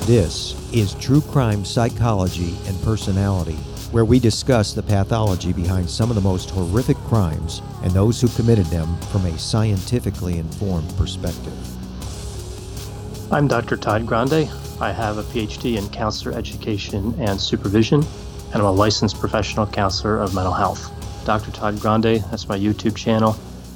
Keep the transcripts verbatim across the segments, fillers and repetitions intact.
This is True Crime Psychology and Personality, where we discuss the pathology behind some of the most horrific crimes and those who committed them from a scientifically informed perspective. I'm Doctor Todd Grande. I have a P H D in counselor education and supervision, and I'm a licensed professional counselor of mental health. Doctor Todd Grande, that's my YouTube channel.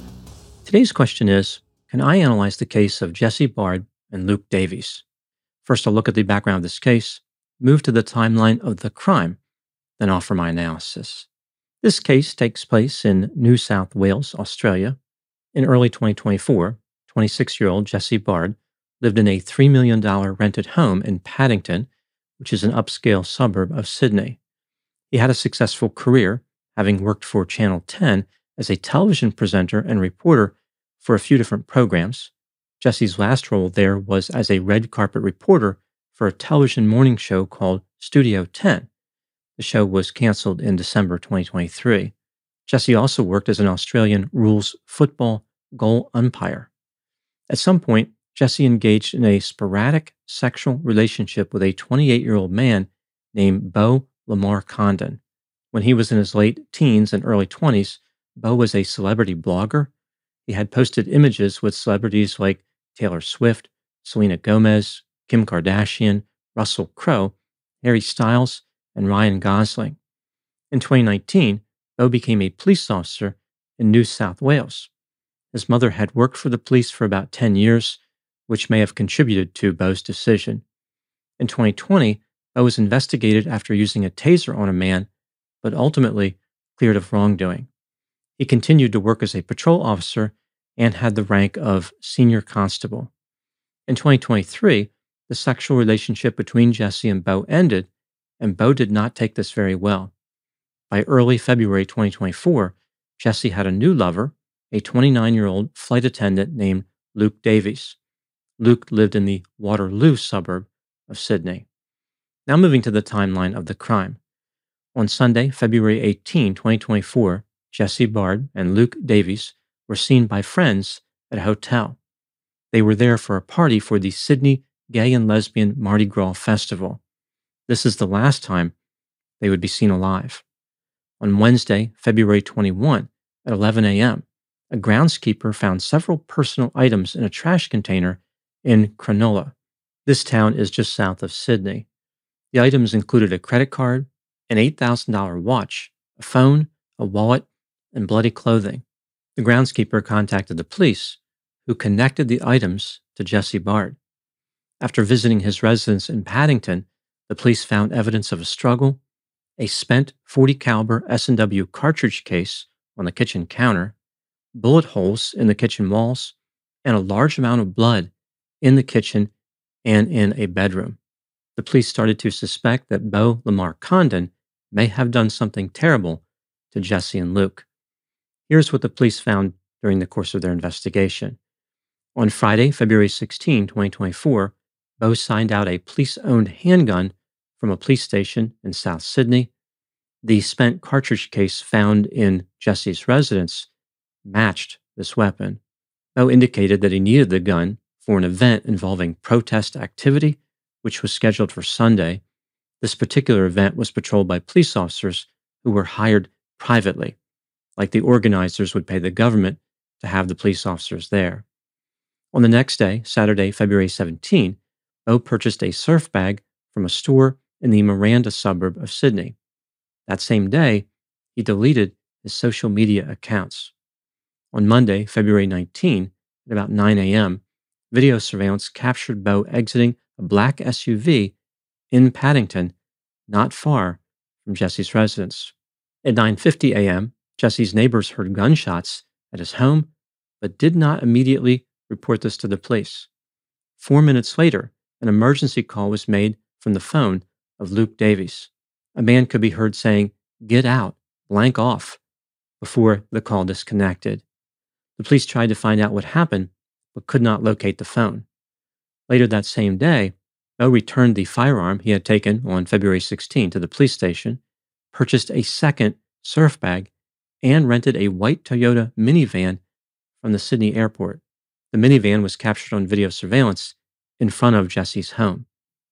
Today's question is, can I analyze the case of Jesse Bard and Luke Davies? First, I'll look at the background of this case, move to the timeline of the crime, then offer my analysis. This case takes place in New South Wales, Australia. In early twenty twenty-four, twenty-six-year-old Jesse Bard lived in a three million dollars rented home in Paddington, which is an upscale suburb of Sydney. He had a successful career, having worked for Channel ten as a television presenter and reporter for a few different programs. Jesse's last role there was as a red carpet reporter for a television morning show called Studio ten. The show was canceled in December twenty twenty-three. Jesse also worked as an Australian rules football goal umpire. At some point, Jesse engaged in a sporadic sexual relationship with a twenty-eight-year-old man named Beau Lamar Condon. When he was in his late teens and early twenties, Beau was a celebrity blogger. He had posted images with celebrities like Taylor Swift, Selena Gomez, Kim Kardashian, Russell Crowe, Harry Styles, and Ryan Gosling. In twenty nineteen, Beau became a police officer in New South Wales. His mother had worked for the police for about ten years, which may have contributed to Beau's decision. In twenty twenty, Beau was investigated after using a taser on a man, but ultimately cleared of wrongdoing. He continued to work as a patrol officer and had the rank of senior constable. In twenty twenty-three, the sexual relationship between Jesse and Beau ended, and Beau did not take this very well. By early February twenty twenty-four, Jesse had a new lover, a twenty-nine-year-old flight attendant named Luke Davies. Luke lived in the Waterloo suburb of Sydney. Now moving to the timeline of the crime. On Sunday, February eighteenth, twenty twenty-four, Jesse Bard and Luke Davies were seen by friends at a hotel. They were there for a party for the Sydney Gay and Lesbian Mardi Gras Festival. This is the last time they would be seen alive. On Wednesday, February twenty-first, at eleven a.m., a groundskeeper found several personal items in a trash container in Cronulla. This town is just south of Sydney. The items included a credit card, an eight thousand dollars watch, a phone, a wallet, and bloody clothing. The groundskeeper contacted the police, who connected the items to Jesse Bard. After visiting his residence in Paddington, the police found evidence of a struggle, a spent forty caliber S and W cartridge case on the kitchen counter, bullet holes in the kitchen walls, and a large amount of blood in the kitchen and in a bedroom. The police started to suspect that Beau Lamar Condon may have done something terrible to Jesse and Luke. Here's what the police found during the course of their investigation. On Friday, February sixteenth, twenty twenty-four, Beau signed out a police-owned handgun from a police station in South Sydney. The spent cartridge case found in Jesse's residence matched this weapon. Beau indicated that he needed the gun for an event involving protest activity, which was scheduled for Sunday. This particular event was patrolled by police officers who were hired privately, like the organizers would pay the government to have the police officers there. On the next day, Saturday, February seventeenth, Beau purchased a surf bag from a store in the Miranda suburb of Sydney. That same day, he deleted his social media accounts. On Monday, February nineteenth, at about nine a.m., video surveillance captured Beau exiting a black S U V in Paddington, not far from Jesse's residence. At nine fifty a.m., Jesse's neighbors heard gunshots at his home, but did not immediately report this to the police. Four minutes later, an emergency call was made from the phone of Luke Davies. A man could be heard saying, "Get out, blank off," before the call disconnected. The police tried to find out what happened, but could not locate the phone. Later that same day, Beau returned the firearm he had taken on February sixteenth to the police station, purchased a second surf bag, and rented a white Toyota minivan from the Sydney airport. The minivan was captured on video surveillance in front of Jesse's home.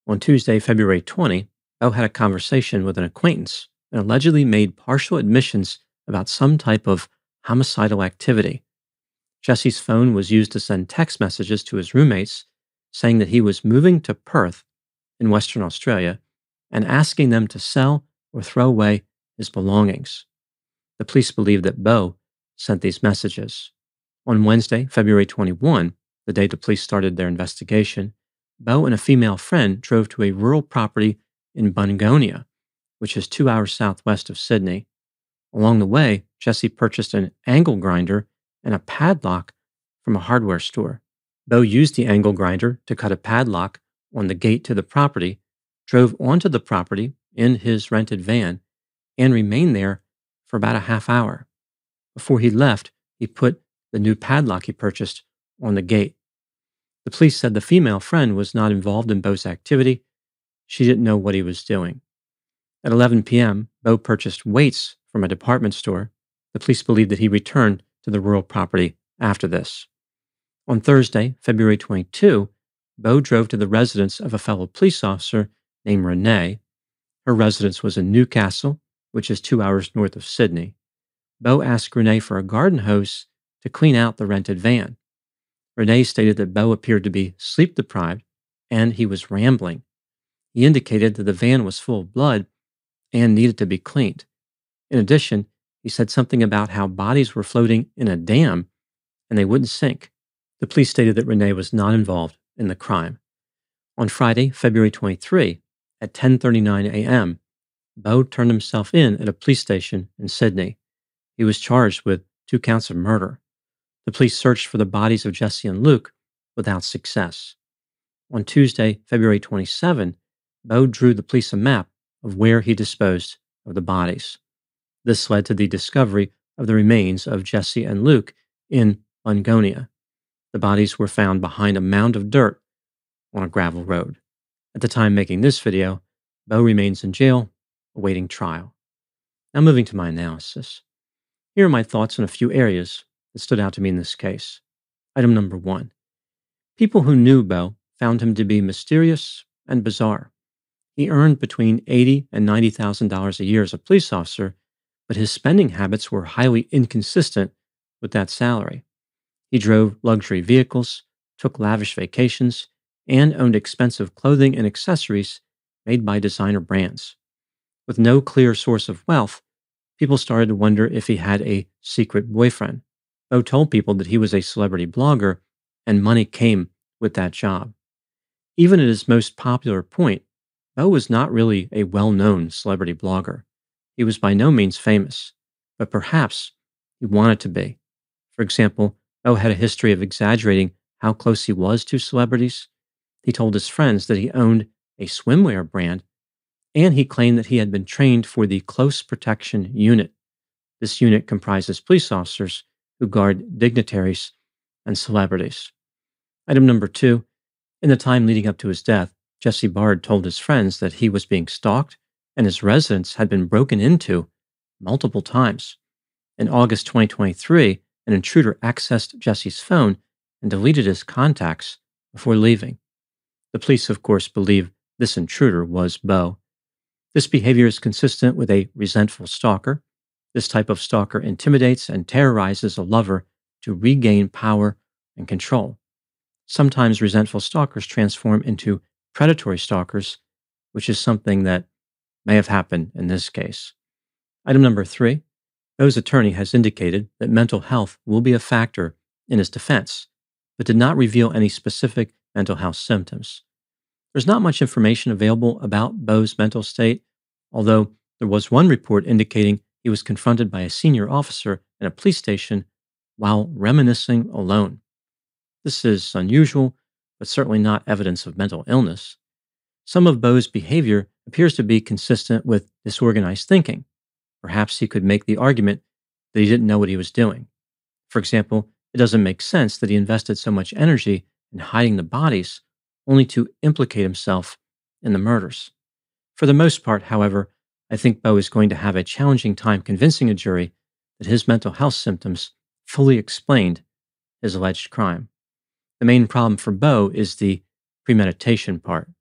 On Tuesday, February twentieth, Beau had a conversation with an acquaintance and allegedly made partial admissions about some type of homicidal activity. Jesse's phone was used to send text messages to his roommates saying that he was moving to Perth in Western Australia and asking them to sell or throw away his belongings. The police believe that Beau sent these messages. On Wednesday, February twenty-first, the day the police started their investigation, Beau and a female friend drove to a rural property in Bungonia, which is two hours southwest of Sydney. Along the way, Jesse purchased an angle grinder and a padlock from a hardware store. Beau used the angle grinder to cut a padlock on the gate to the property, drove onto the property in his rented van, and remained there for about a half hour. Before he left, he put the new padlock he purchased on the gate. The police said the female friend was not involved in Beau's activity. She didn't know what he was doing. At eleven p.m., Beau purchased weights from a department store. The police believe that he returned to the rural property after this. On Thursday, February twenty-second, Beau drove to the residence of a fellow police officer named Renee. Her residence was in Newcastle, which is two hours north of Sydney. Beau asked Renee for a garden hose to clean out the rented van. Renee stated that Beau appeared to be sleep-deprived and he was rambling. He indicated that the van was full of blood and needed to be cleaned. In addition, he said something about how bodies were floating in a dam and they wouldn't sink. The police stated that Renee was not involved in the crime. On Friday, February twenty-third, at ten thirty-nine a.m., Beau turned himself in at a police station in Sydney. He was charged with two counts of murder. The police searched for the bodies of Jesse and Luke without success. On Tuesday, February twenty-seventh, Beau drew the police a map of where he disposed of the bodies. This led to the discovery of the remains of Jesse and Luke in Bungonia. The bodies were found behind a mound of dirt on a gravel road. At the time making this video, Beau remains in jail, awaiting trial. Now moving to my analysis. Here are my thoughts on a few areas that stood out to me in this case. Item number one. People who knew Beau found him to be mysterious and bizarre. He earned between eighty thousand dollars and ninety thousand dollars a year as a police officer, but his spending habits were highly inconsistent with that salary. He drove luxury vehicles, took lavish vacations, and owned expensive clothing and accessories made by designer brands. With no clear source of wealth, people started to wonder if he had a secret boyfriend. Beau told people that he was a celebrity blogger, and money came with that job. Even at his most popular point, Beau was not really a well-known celebrity blogger. He was by no means famous, but perhaps he wanted to be. For example, Beau had a history of exaggerating how close he was to celebrities. He told his friends that he owned a swimwear brand, and he claimed that he had been trained for the Close Protection Unit. This unit comprises police officers who guard dignitaries and celebrities. Item number two, in the time leading up to his death, Jesse Bard told his friends that he was being stalked and his residence had been broken into multiple times. In August twenty twenty-three, an intruder accessed Jesse's phone and deleted his contacts before leaving. The police, of course, believe this intruder was Beau. This behavior is consistent with a resentful stalker. This type of stalker intimidates and terrorizes a lover to regain power and control. Sometimes resentful stalkers transform into predatory stalkers, which is something that may have happened in this case. Item number three, Beau's attorney has indicated that mental health will be a factor in his defense, but did not reveal any specific mental health symptoms. There's not much information available about Beau's mental state, although there was one report indicating he was confronted by a senior officer in a police station while reminiscing alone. This is unusual, but certainly not evidence of mental illness. Some of Beau's behavior appears to be consistent with disorganized thinking. Perhaps he could make the argument that he didn't know what he was doing. For example, it doesn't make sense that he invested so much energy in hiding the bodies only to implicate himself in the murders. For the most part, however, I think Beau is going to have a challenging time convincing a jury that his mental health symptoms fully explained his alleged crime. The main problem for Beau is the premeditation part.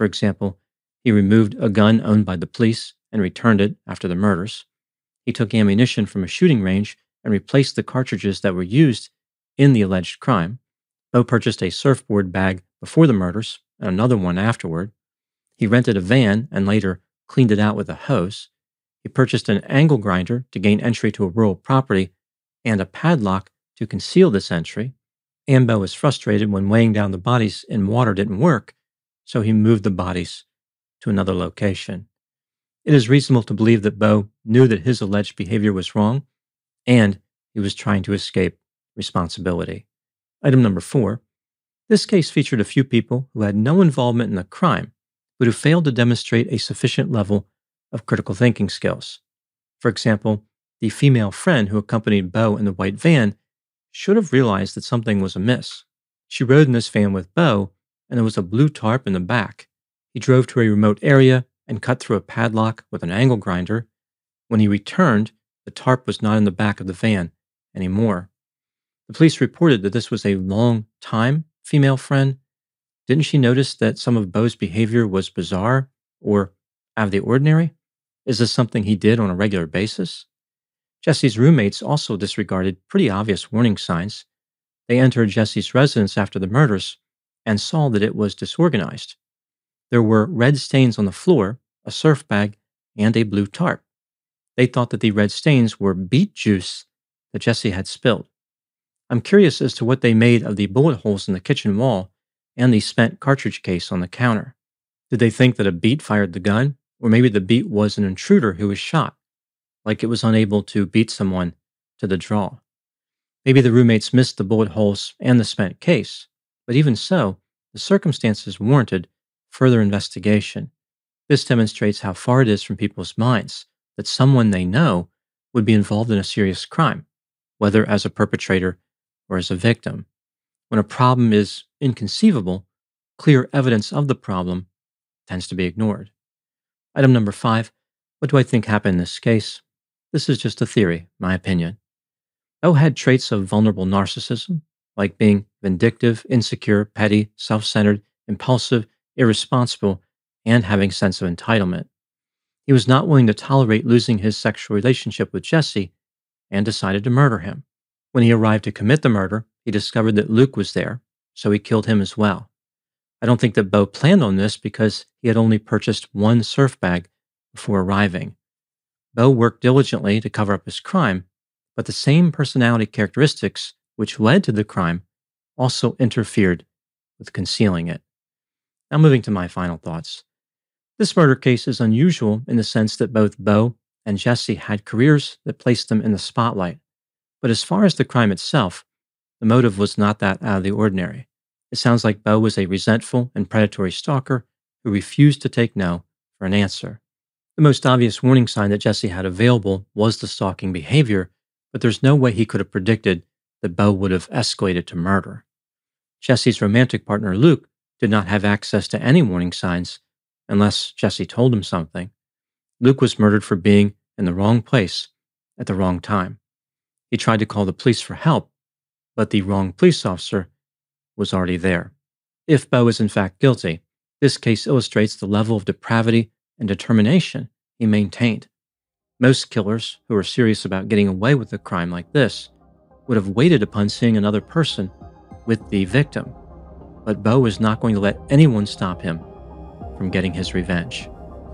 For example, he removed a gun owned by the police and returned it after the murders. He took ammunition from a shooting range and replaced the cartridges that were used in the alleged crime. Bowe purchased a surfboard bag before the murders and another one afterward. He rented a van and later cleaned it out with a hose. He purchased an angle grinder to gain entry to a rural property and a padlock to conceal this entry. And Bowe was frustrated when weighing down the bodies in water didn't work, so he moved the bodies to another location. It is reasonable to believe that Bowe knew that his alleged behavior was wrong, and he was trying to escape responsibility. Item number four. This case featured a few people who had no involvement in the crime, but who failed to demonstrate a sufficient level of critical thinking skills. For example, the female friend who accompanied Bowe in the white van should have realized that something was amiss. She rode in this van with Bowe, and there was a blue tarp in the back. He drove to a remote area and cut through a padlock with an angle grinder. When he returned, the tarp was not in the back of the van anymore. The police reported that this was a long-time female friend. Didn't she notice that some of Bowe's behavior was bizarre or out of the ordinary? Is this something he did on a regular basis? Jesse's roommates also disregarded pretty obvious warning signs. They entered Jesse's residence after the murders and saw that it was disorganized. There were red stains on the floor, a surf bag, and a blue tarp. They thought that the red stains were beet juice that Jesse had spilled. I'm curious as to what they made of the bullet holes in the kitchen wall and the spent cartridge case on the counter. Did they think that a beet fired the gun, or maybe the beet was an intruder who was shot, like it was unable to beat someone to the draw? Maybe the roommates missed the bullet holes and the spent case, but even so, the circumstances warranted further investigation. This demonstrates how far it is from people's minds that someone they know would be involved in a serious crime, whether as a perpetrator or as a victim. When a problem is inconceivable, clear evidence of the problem tends to be ignored. Item number five. What do I think happened in this case? This is just a theory, my opinion. Bowe had traits of vulnerable narcissism, like being vindictive, insecure, petty, self-centered, impulsive, irresponsible, and having a sense of entitlement. He was not willing to tolerate losing his sexual relationship with Jesse and decided to murder him. When he arrived to commit the murder, he discovered that Luke was there, so he killed him as well. I don't think that Bowe planned on this because he had only purchased one surf bag before arriving. Bowe worked diligently to cover up his crime, but the same personality characteristics which led to the crime also interfered with concealing it. Now moving to my final thoughts. This murder case is unusual in the sense that both Bowe and Jesse had careers that placed them in the spotlight. But as far as the crime itself, the motive was not that out of the ordinary. It sounds like Bowe was a resentful and predatory stalker who refused to take no for an answer. The most obvious warning sign that Jesse had available was the stalking behavior, but there's no way he could have predicted that Bowe would have escalated to murder. Jesse's romantic partner, Luke, did not have access to any warning signs unless Jesse told him something. Luke was murdered for being in the wrong place at the wrong time. He tried to call the police for help, but the wrong police officer was already there. If Bowe is in fact guilty, this case illustrates the level of depravity and determination he maintained. Most killers who are serious about getting away with a crime like this would have waited upon seeing another person with the victim, but Bowe is not going to let anyone stop him from getting his revenge.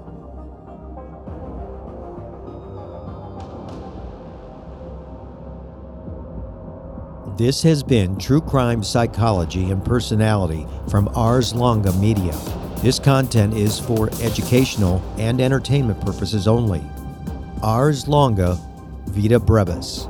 This has been True Crime Psychology and Personality from Ars Longa Media. This content is for educational and entertainment purposes only. Ars Longa Vita Brevis.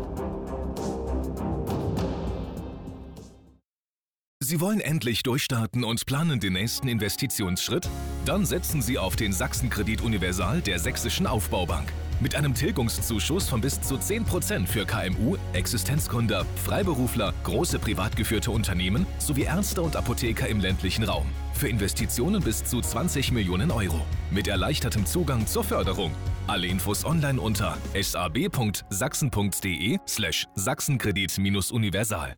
Sie wollen endlich durchstarten und planen den nächsten Investitionsschritt? Dann setzen Sie auf den Sachsen-Kredit Universal der Sächsischen Aufbaubank. Mit einem Tilgungszuschuss von bis zu zehn Prozent für K M U, Existenzgründer, Freiberufler, große privat geführte Unternehmen sowie Ärzte und Apotheker im ländlichen Raum. Für Investitionen bis zu zwanzig Millionen Euro. Mit erleichtertem Zugang zur Förderung. Alle Infos online unter sab punkt sachsen punkt de slash Sachsenkredit-Universal.